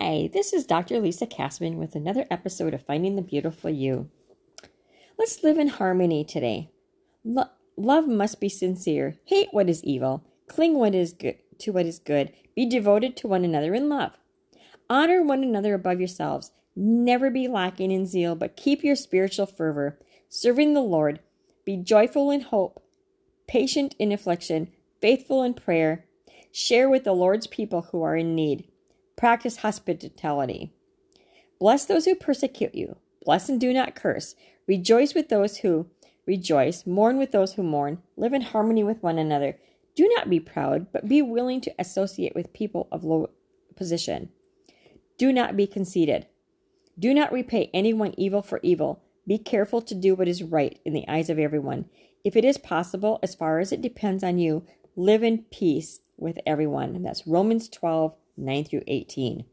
Hi, this is Dr. Lisa Kassman with another episode of Finding the Beautiful You. Let's live in harmony today. Love must be sincere. Hate what is evil. Cling to what is good. Be devoted to one another in love. Honor one another above yourselves. Never be lacking in zeal, but keep your spiritual fervor. Serving the Lord. Be joyful in hope. Patient in affliction. Faithful in prayer. Share with the Lord's people who are in need. Practice hospitality. Bless those who persecute you. Bless and do not curse. Rejoice with those who rejoice. Mourn with those who mourn. Live in harmony with one another. Do not be proud, but be willing to associate with people of low position. Do not be conceited. Do not repay anyone evil for evil. Be careful to do what is right in the eyes of everyone. If it is possible, as far as it depends on you, live in peace with everyone. And that's Romans 12, 9 through 18.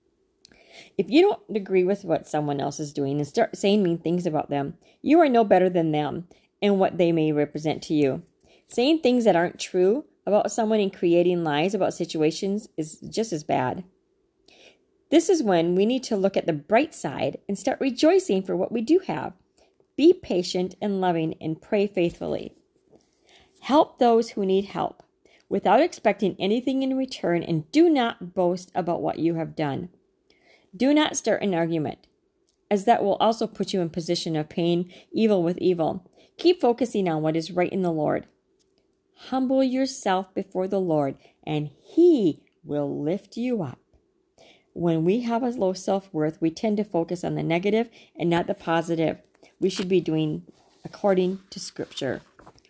If you don't agree with what someone else is doing and start saying mean things about them, you are no better than them and what they may represent to you. Saying things that aren't true about someone and creating lies about situations is just as bad. This is when we need to look at the bright side and start rejoicing for what we do have. Be patient and loving and pray faithfully. Help those who need help without expecting anything in return, and do not boast about what you have done. Do not start an argument, as that will also put you in position of paying evil with evil. Keep focusing on what is right in the Lord. Humble yourself before the Lord, and He will lift you up. When we have a low self-worth, we tend to focus on the negative and not the positive. We should be doing according to Scripture.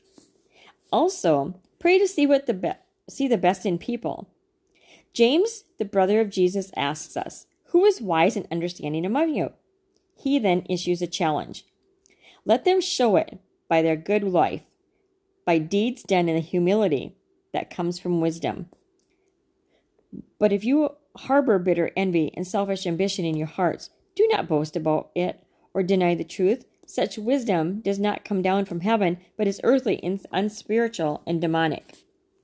Also, pray to see the best in people. James, the brother of Jesus, asks us, "Who is wise and understanding among you?" He then issues a challenge. Let them show it by their good life, by deeds done in the humility that comes from wisdom. But if you harbor bitter envy and selfish ambition in your hearts, do not boast about it or deny the truth. Such wisdom does not come down from heaven, but is earthly, unspiritual, and demonic.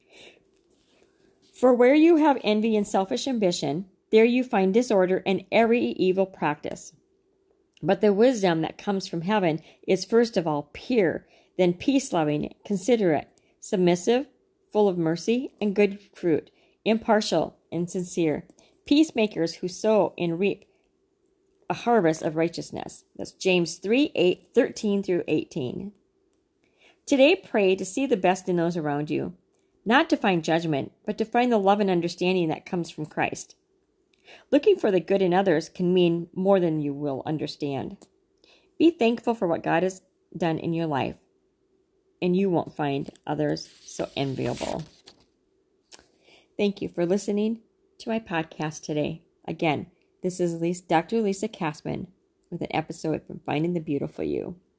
For where you have envy and selfish ambition, there you find disorder and every evil practice. But the wisdom that comes from heaven is first of all pure, then peace-loving, considerate, submissive, full of mercy and good fruit, impartial and sincere, peacemakers who sow and reap a harvest of righteousness. That's James 3, 13 through 18. Today, pray to see the best in those around you, not to find judgment, but to find the love and understanding that comes from Christ. Looking for the good in others can mean more than you will understand. Be thankful for what God has done in your life, and you won't find others so enviable. Thank you for listening to my podcast today. Again, this is Dr. Lisa Kassman with an episode from Finding the Beautiful You.